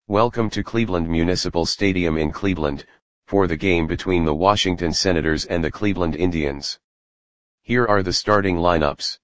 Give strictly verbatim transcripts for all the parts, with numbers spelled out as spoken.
Welcome to Cleveland Municipal Stadium in Cleveland, for the game between the Washington Senators and the Cleveland Indians. Here are the starting lineups.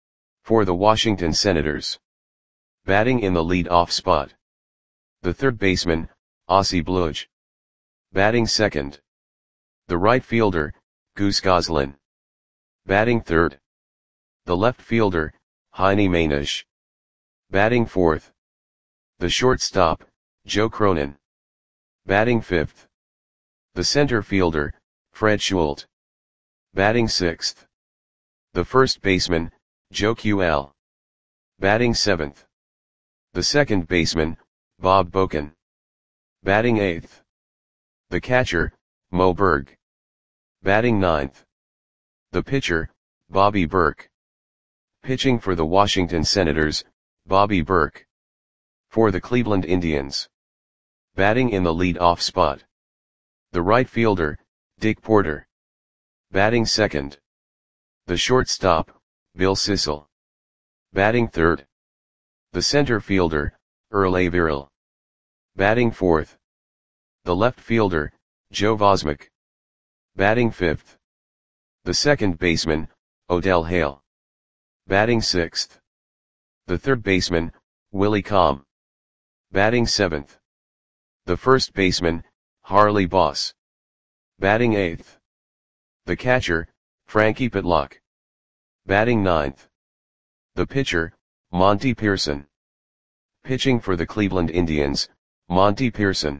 For the Washington Senators. Batting in the lead-off spot. The third baseman, Ozzie Bluge. Batting second. The right fielder, Goose Goslin. Batting third. The left fielder, Heine Mainisch. Batting fourth. The shortstop, Joe Cronin. Batting fifth. The center fielder, Fred Schult. Batting sixth. The first baseman, Joe Q L. Batting seventh. The second baseman, Bob Boken. Batting eighth. The catcher, Mo Berg. Batting ninth. The pitcher, Bobby Burke. Pitching for the Washington Senators, Bobby Burke. For the Cleveland Indians. Batting in the lead-off spot. The right fielder, Dick Porter. Batting second. The shortstop, Bill Sissel. Batting third. The center fielder, Earl Averill. Batting fourth. The left fielder, Joe Vosmek. Batting fifth. The second baseman, Odell Hale. Batting sixth. The third baseman, Willie Comm. Batting seventh. The first baseman, Harley Boss. Batting eighth. The catcher, Frankie Pitlock. Batting ninth. The pitcher, Monty Pearson. Pitching for the Cleveland Indians, Monty Pearson.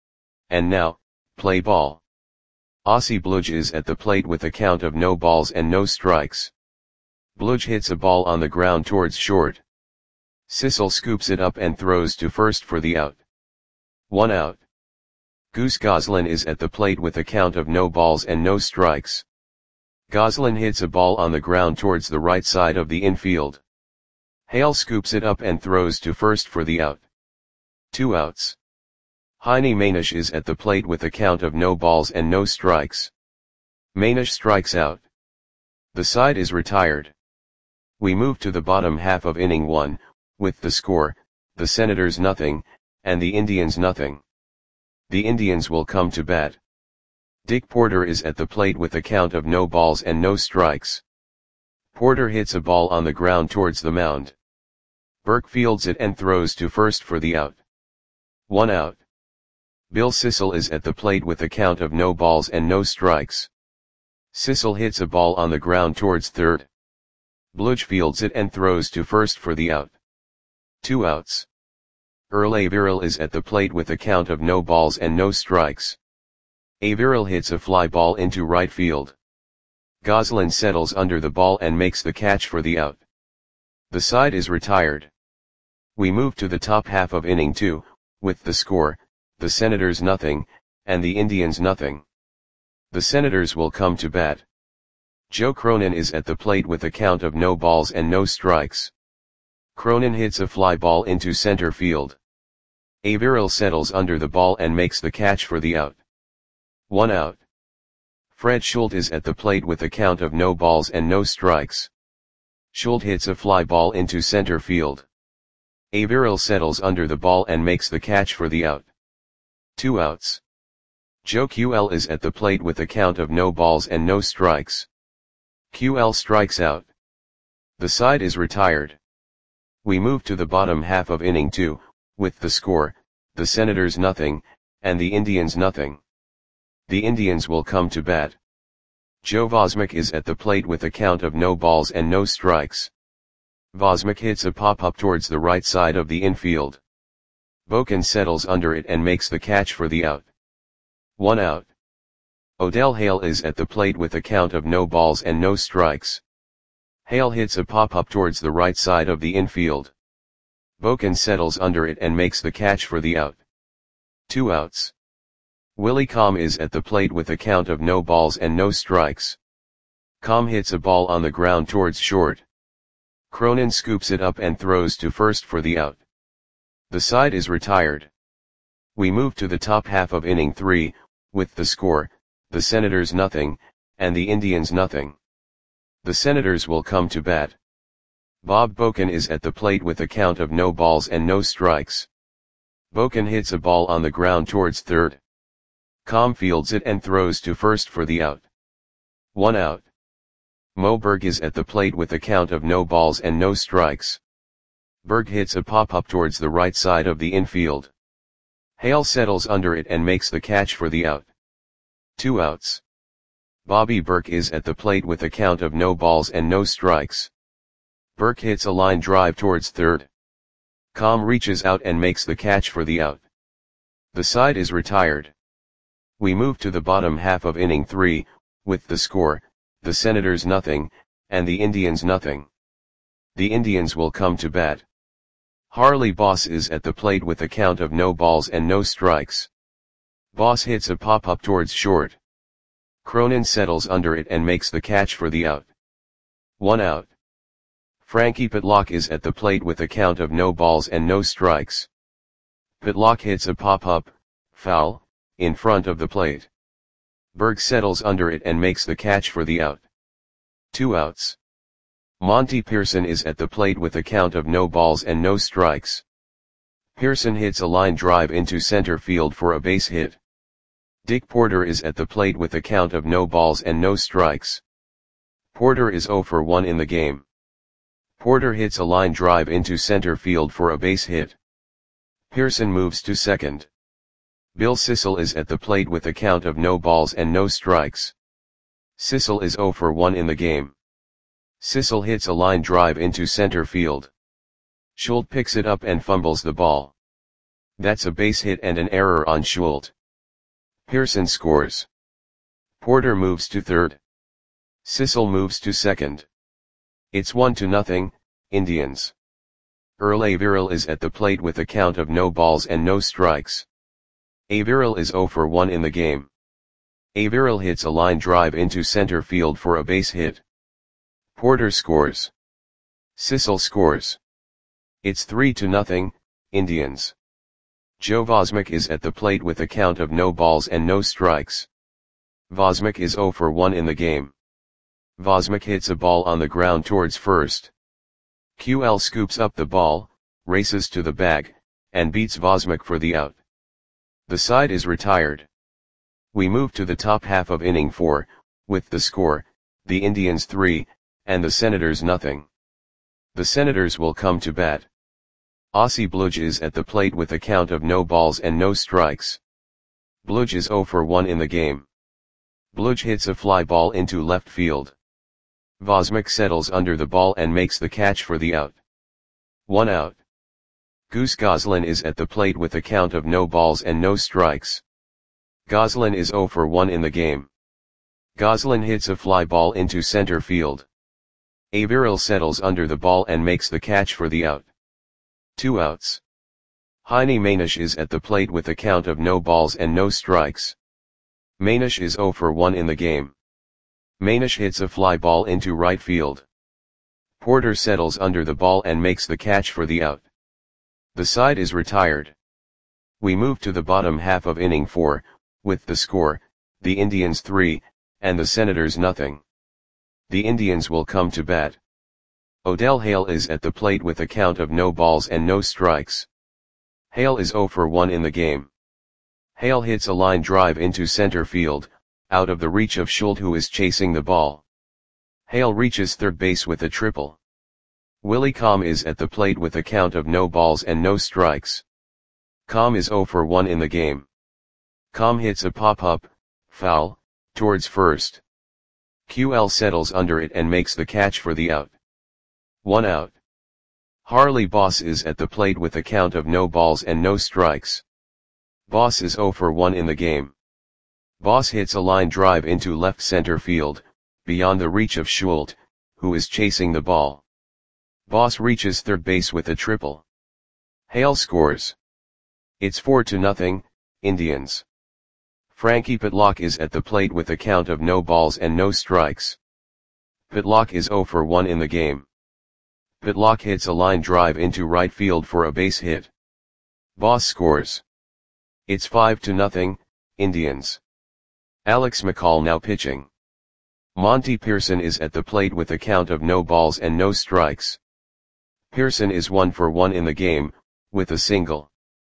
And now, play ball. Ozzie Bluge is at the plate with a count of no balls and no strikes. Bluge hits a ball on the ground towards short. Sissel scoops it up and throws to first for the out. One out. Goose Goslin is at the plate with a count of no balls and no strikes. Goslin hits a ball on the ground towards the right side of the infield. Hale scoops it up and throws to first for the out. Two outs. Heine Mainisch is at the plate with a count of no balls and no strikes. Mainisch strikes out. The side is retired. We move to the bottom half of inning one, with the score, the Senators nothing, and the Indians nothing. The Indians will come to bat. Dick Porter is at the plate with a count of no balls and no strikes. Porter hits a ball on the ground towards the mound. Burke fields it and throws to first for the out. One out. Bill Sissel is at the plate with a count of no balls and no strikes. Sissel hits a ball on the ground towards third. Bluge fields it and throws to first for the out. Two outs. Earl Averill is at the plate with a count of no balls and no strikes. Averill hits a fly ball into right field. Goslin settles under the ball and makes the catch for the out. The side is retired. We move to the top half of inning two, with the score, the Senators nothing, and the Indians nothing. The Senators will come to bat. Joe Cronin is at the plate with a count of no balls and no strikes. Cronin hits a fly ball into center field. Averill settles under the ball and makes the catch for the out. One out. Fred Schult is at the plate with a count of no balls and no strikes. Schult hits a fly ball into center field. Averill settles under the ball and makes the catch for the out. Two outs. Joe Q L is at the plate with a count of no balls and no strikes. Q L strikes out. The side is retired. We move to the bottom half of inning two, with the score, the Senators nothing, and the Indians nothing. The Indians will come to bat. Joe Vosmek is at the plate with a count of no balls and no strikes. Vosmek hits a pop-up towards the right side of the infield. Boken settles under it and makes the catch for the out. One out. Odell Hale is at the plate with a count of no balls and no strikes. Hale hits a pop-up towards the right side of the infield. Boken settles under it and makes the catch for the out. Two outs. Willie Comm is at the plate with a count of no balls and no strikes. Comm hits a ball on the ground towards short. Cronin scoops it up and throws to first for the out. The side is retired. We move to the top half of inning three, with the score, the Senators nothing, and the Indians nothing. The Senators will come to bat. Bob Boken is at the plate with a count of no balls and no strikes. Boken hits a ball on the ground towards third. Com fields it and throws to first for the out. One out. Mo Berg is at the plate with a count of no balls and no strikes. Berg hits a pop-up towards the right side of the infield. Hale settles under it and makes the catch for the out. Two outs. Bobby Burke is at the plate with a count of no balls and no strikes. Burke hits a line drive towards third. Com reaches out and makes the catch for the out. The side is retired. We move to the bottom half of inning three, with the score, the Senators nothing, and the Indians nothing. The Indians will come to bat. Harley Boss is at the plate with a count of no balls and no strikes. Boss hits a pop-up towards short. Cronin settles under it and makes the catch for the out. One out. Frankie Pitlock is at the plate with a count of no balls and no strikes. Pitlock hits a pop-up, foul, in front of the plate. Berg settles under it and makes the catch for the out. Two outs. Monty Pearson is at the plate with a count of no balls and no strikes. Pearson hits a line drive into center field for a base hit. Dick Porter is at the plate with a count of no balls and no strikes. Porter is oh for one in the game. Porter hits a line drive into center field for a base hit. Pearson moves to second. Bill Sissel is at the plate with a count of no balls and no strikes. Sissel is oh for one in the game. Sissel hits a line drive into center field. Schultz picks it up and fumbles the ball. That's a base hit and an error on Schultz. Pearson scores. Porter moves to third. Sissel moves to second. It's one to nothing, Indians. Earl Averill is at the plate with a count of no balls and no strikes. Averill is oh for one in the game. Averill hits a line drive into center field for a base hit. Porter scores. Sissel scores. It's three to nothing, Indians. Joe Vosmick is at the plate with a count of no balls and no strikes. Vosmick is oh for one in the game. Vosmick hits a ball on the ground towards first. Q L scoops up the ball, races to the bag, and beats Vosmick for the out. The side is retired. We move to the top half of inning four, with the score, the Indians three, and the Senators nothing. The Senators will come to bat. Ossie Bludge is at the plate with a count of no balls and no strikes. Bludge is oh for one in the game. Bludge hits a fly ball into left field. Vosmick settles under the ball and makes the catch for the out. One out. Goose Goslin is at the plate with a count of no balls and no strikes. Goslin is oh for one in the game. Goslin hits a fly ball into center field. Averill settles under the ball and makes the catch for the out. Two outs. Heine Manish is at the plate with a count of no balls and no strikes. Manish is oh for one in the game. Manish hits a fly ball into right field. Porter settles under the ball and makes the catch for the out. The side is retired. We move to the bottom half of inning four, with the score, the Indians three, and the Senators nothing. The Indians will come to bat. Odell Hale is at the plate with a count of no balls and no strikes. Hale is oh for one in the game. Hale hits a line drive into center field, out of the reach of Schultz who is chasing the ball. Hale reaches third base with a triple. Willie Com is at the plate with a count of no balls and no strikes. Com is oh for one in the game. Com hits a pop-up, foul, towards first. Q L settles under it and makes the catch for the out. One out. Harley Boss is at the plate with a count of no balls and no strikes. Boss is oh for one in the game. Boss hits a line drive into left center field, beyond the reach of Schultz, who is chasing the ball. Boss reaches third base with a triple. Hale scores. It's four to nothing, Indians. Frankie Pitlock is at the plate with a count of no balls and no strikes. Pitlock is oh for one in the game. Pitlock hits a line drive into right field for a base hit. Boss scores. It's five to nothing, Indians. Alex McCall now pitching. Monty Pearson is at the plate with a count of no balls and no strikes. Pearson is one for one in the game, with a single.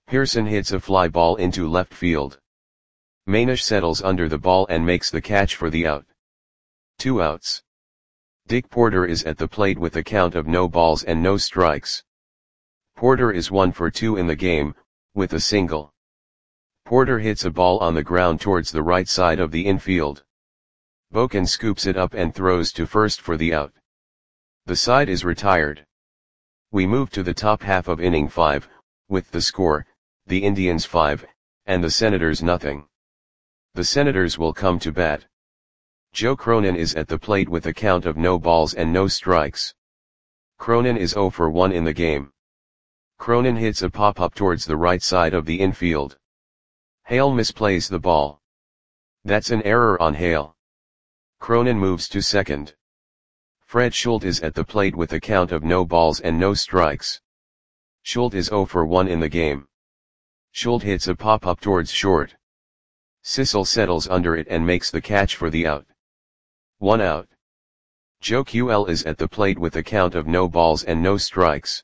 Pearson hits a fly ball into left field. Manish settles under the ball and makes the catch for the out. Two outs. Dick Porter is at the plate with a count of no balls and no strikes. Porter is one for two in the game, with a single. Porter hits a ball on the ground towards the right side of the infield. Boken scoops it up and throws to first for the out. The side is retired. We move to the top half of inning five, with the score, the Indians five, and the Senators nothing. The Senators will come to bat. Joe Cronin is at the plate with a count of no balls and no strikes. Cronin is zero for one in the game. Cronin hits a pop-up towards the right side of the infield. Hale misplays the ball. That's an error on Hale. Cronin moves to second. Fred Schultz is at the plate with a count of no balls and no strikes. Schultz is zero for one in the game. Schultz hits a pop-up towards short. Sissel settles under it and makes the catch for the out. One out. Joe Q L is at the plate with a count of no balls and no strikes.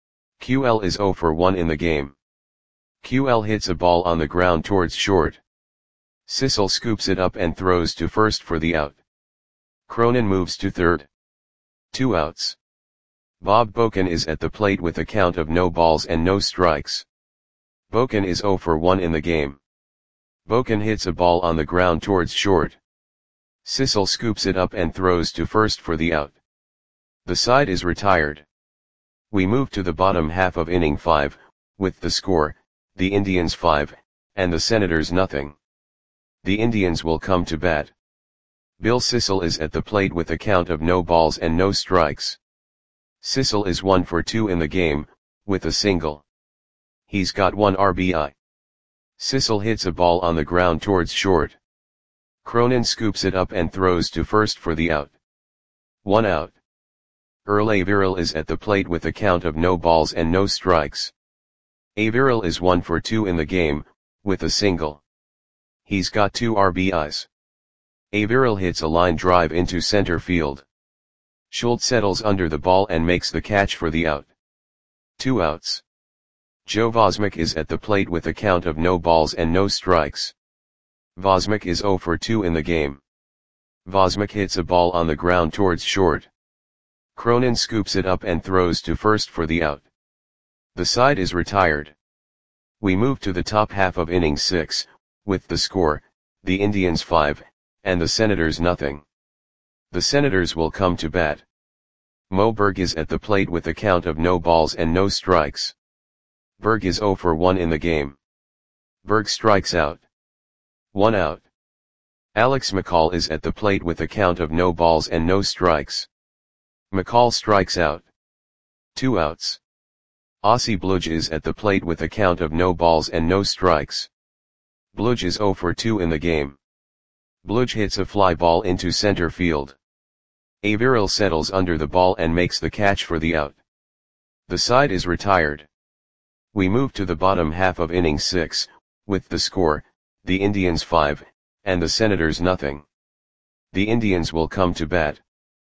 Q L is zero for one in the game. Q L hits a ball on the ground towards short. Sissel scoops it up and throws to first for the out. Cronin moves to third. Two outs. Bob Boken is at the plate with a count of no balls and no strikes. Boken is zero for one in the game. Boken hits a ball on the ground towards short. Sissel scoops it up and throws to first for the out. The side is retired. We move to the bottom half of inning five, with the score, the Indians five, and the Senators nothing. The Indians will come to bat. Bill Sissel is at the plate with a count of no balls and no strikes. Sissel is one for two in the game, with a single. He's got one R B I. Sissel hits a ball on the ground towards short. Cronin scoops it up and throws to first for the out. One out. Earl Averill is at the plate with a count of no balls and no strikes. Averill is one for two in the game, with a single. He's got two R B Is. Averill hits a line drive into center field. Schultz settles under the ball and makes the catch for the out. Two outs. Joe Vosmick is at the plate with a count of no balls and no strikes. Vosmick is zero for two in the game. Vosmick hits a ball on the ground towards short. Cronin scoops it up and throws to first for the out. The side is retired. We move to the top half of inning six, with the score, the Indians five, and the Senators nothing. The Senators will come to bat. Mo Berg is at the plate with a count of no balls and no strikes. Berg is zero for one in the game. Berg strikes out. One out. Alex McCall is at the plate with a count of no balls and no strikes. McCall strikes out. Two outs. Ossie Bludge is at the plate with a count of no balls and no strikes. Bludge is zero for two in the game. Bludge hits a fly ball into center field. Averill settles under the ball and makes the catch for the out. The side is retired. We move to the bottom half of inning six, with the score, the Indians five, and the Senators nothing. The Indians will come to bat.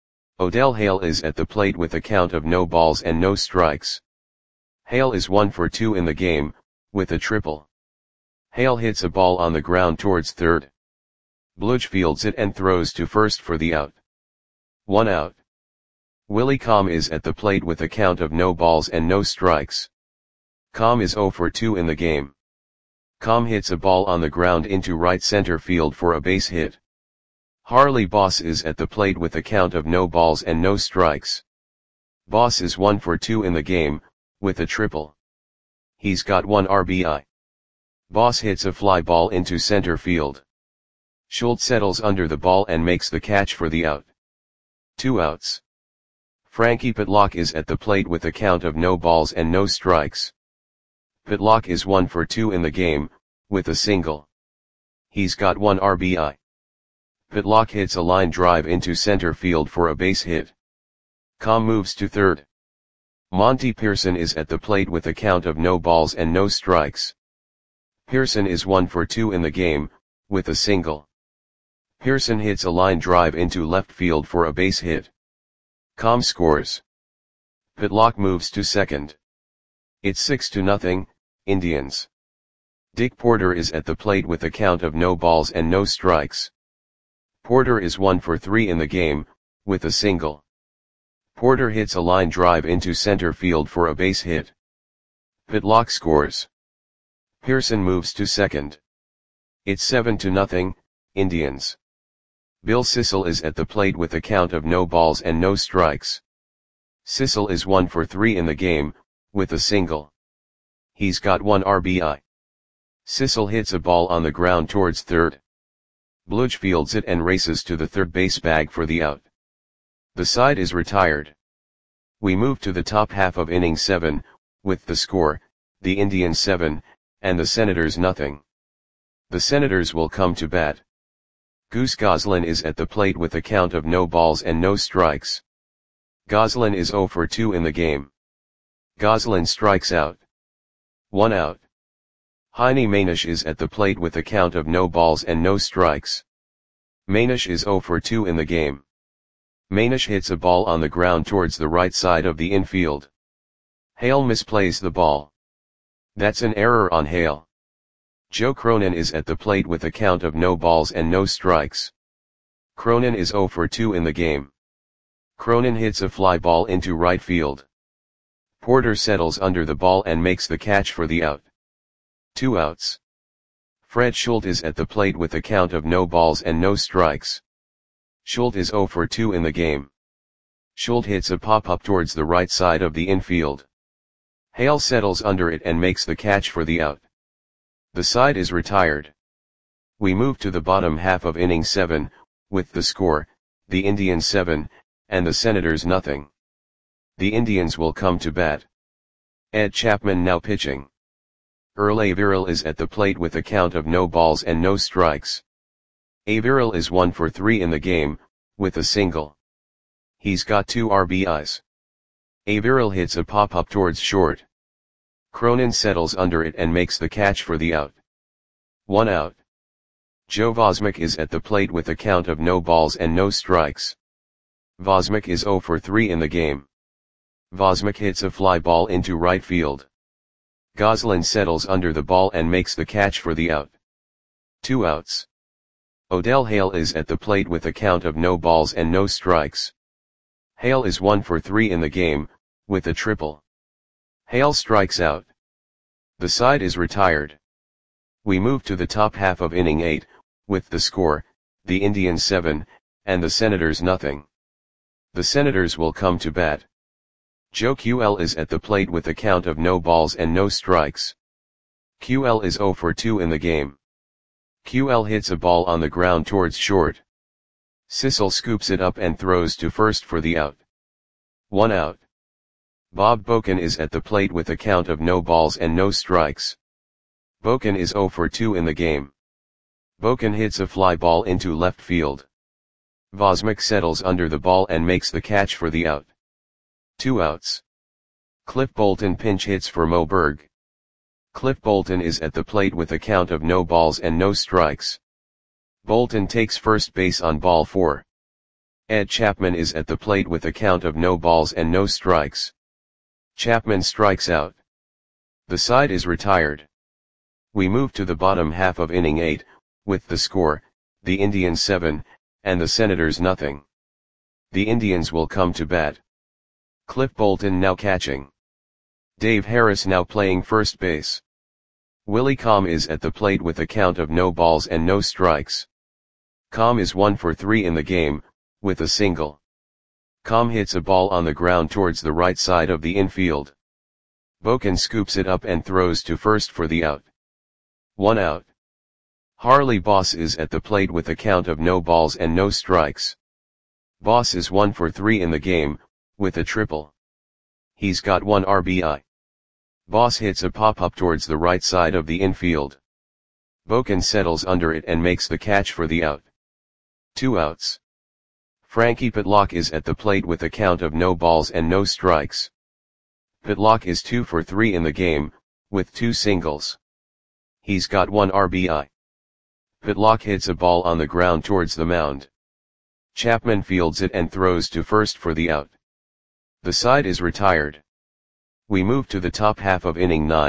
Odell Hale is at the plate with a count of no balls and no strikes. Hale is one for two in the game, with a triple. Hale hits a ball on the ground towards third. Bludge fields it and throws to first for the out. One out. Willie Comm is at the plate with a count of no balls and no strikes. Comm is zero for two in the game. Comm hits a ball on the ground into right center field for a base hit. Harley Boss is at the plate with a count of no balls and no strikes. Boss is one for two in the game, with a triple. He's got one R B I. Boss hits a fly ball into center field. Schultz settles under the ball and makes the catch for the out. Two outs. Frankie Pitlock is at the plate with a count of no balls and no strikes. Pitlock is one for two in the game, with a single. He's got one R B I. Pitlock hits a line drive into center field for a base hit. Comm moves to third. Monty Pearson is at the plate with a count of no balls and no strikes. Pearson is one for two in the game, with a single. Pearson hits a line drive into left field for a base hit. Comm scores. Pitlock moves to second. It's six to nothing, Indians. Dick Porter is at the plate with a count of no balls and no strikes. Porter is one for three in the game, with a single. Porter hits a line drive into center field for a base hit. Pitlock scores. Pearson moves to second. It's seven to nothing, Indians. Bill Sissel is at the plate with a count of no balls and no strikes. Sissel is one for three in the game, with a single. He's got one R B I. Sissel hits a ball on the ground towards third. Bludge fields it and races to the third base bag for the out. The side is retired. We move to the top half of inning seven, with the score, the Indians seven, and the Senators nothing. The Senators will come to bat. Goose Goslin is at the plate with a count of no balls and no strikes. Goslin is zero for two in the game. Goslin strikes out. One out. Heine Manish is at the plate with a count of no balls and no strikes. Manish is zero for two in the game. Manish hits a ball on the ground towards the right side of the infield. Hale misplays the ball. That's an error on Hale. Joe Cronin is at the plate with a count of no balls and no strikes. Cronin is zero for two in the game. Cronin hits a fly ball into right field. Porter settles under the ball and makes the catch for the out. Two outs. Fred Schultz is at the plate with a count of no balls and no strikes. Schultz is zero for two in the game. Schultz hits a pop-up towards the right side of the infield. Hale settles under it and makes the catch for the out. The side is retired. We move to the bottom half of inning seven, with the score, the Indians seven, and the Senators nothing. The Indians will come to bat. Ed Chapman now pitching. Earl Averill is at the plate with a count of no balls and no strikes. Averill is one for three in the game, with a single. He's got two R B Is. Averill hits a pop-up towards short. Cronin settles under it and makes the catch for the out. One out. Joe Vosmick is at the plate with a count of no balls and no strikes. Vosmick is zero for three in the game. Vosmick hits a fly ball into right field. Goslin settles under the ball and makes the catch for the out. Two outs. Odell Hale is at the plate with a count of no balls and no strikes. Hale is one for three in the game, with a triple. Hale strikes out. The side is retired. We move to the top half of inning eight, with the score, the Indians seven, and the Senators nothing. The Senators will come to bat. Joe Q L is at the plate with a count of no balls and no strikes. Q L is zero for two in the game. Q L hits a ball on the ground towards short. Sissel scoops it up and throws to first for the out. One out. Bob Boken is at the plate with a count of no balls and no strikes. Boken is zero for two in the game. Boken hits a fly ball into left field. Vosmick settles under the ball and makes the catch for the out. Two outs. Cliff Bolton pinch hits for Mo Berg. Cliff Bolton is at the plate with a count of no balls and no strikes. Bolton takes first base on ball four. Ed Chapman is at the plate with a count of no balls and no strikes. Chapman strikes out. The side is retired. We move to the bottom half of inning eight, with the score, the Indians seven, and the Senators nothing. The Indians will come to bat. Cliff Bolton now catching. Dave Harris now playing first base. Willie Comm is at the plate with a count of no balls and no strikes. Comm is one for three in the game, with a single. Comm hits a ball on the ground towards the right side of the infield. Boken scoops it up and throws to first for the out. One out. Harley Boss is at the plate with a count of no balls and no strikes. Boss is one for three in the game, with a triple. He's got one R B I. Boss hits a pop-up towards the right side of the infield. Boken settles under it and makes the catch for the out. Two outs. Frankie Pitlock is at the plate with a count of no balls and no strikes. Pitlock is two for three in the game, with two singles. He's got one R B I. Pitlock hits a ball on the ground towards the mound. Chapman fields it and throws to first for the out. The side is retired. We move to the top half of inning nine,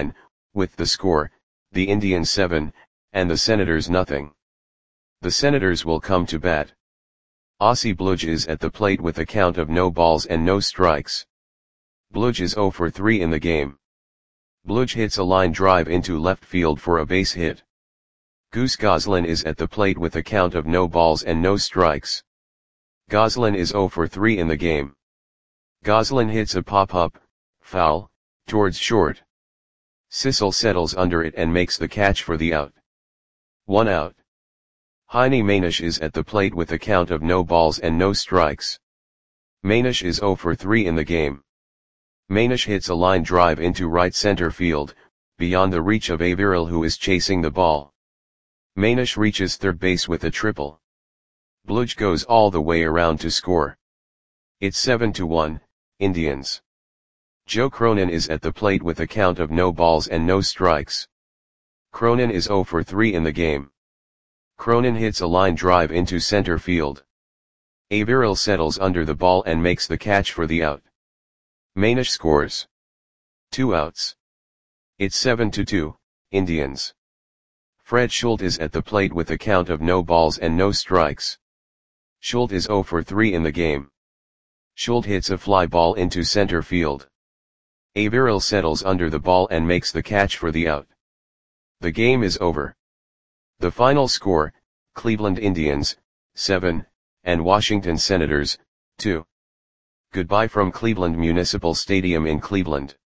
with the score, the Indians seven, and the Senators nothing. The Senators will come to bat. Aussie Bludge is at the plate with a count of no balls and no strikes. Bludge is zero for three in the game. Bludge hits a line drive into left field for a base hit. Goose Goslin is at the plate with a count of no balls and no strikes. Goslin is zero for three in the game. Goslin hits a pop-up, foul, towards short. Sissel settles under it and makes the catch for the out. One out. Heine Manish is at the plate with a count of no balls and no strikes. Manish is zero for three in the game. Manish hits a line drive into right center field, beyond the reach of Averill, who is chasing the ball. Manish reaches third base with a triple. Bludge goes all the way around to score. It's seven to one, Indians. Joe Cronin is at the plate with a count of no balls and no strikes. Cronin is zero for three in the game. Cronin hits a line drive into center field. Averill settles under the ball and makes the catch for the out. Manish scores. Two outs. It's seven to two, Indians. Fred Schultz is at the plate with a count of no balls and no strikes. Schultz is zero for three in the game. Schultz hits a fly ball into center field. Averill settles under the ball and makes the catch for the out. The game is over. The final score, Cleveland Indians, seven, and Washington Senators, two. Goodbye from Cleveland Municipal Stadium in Cleveland.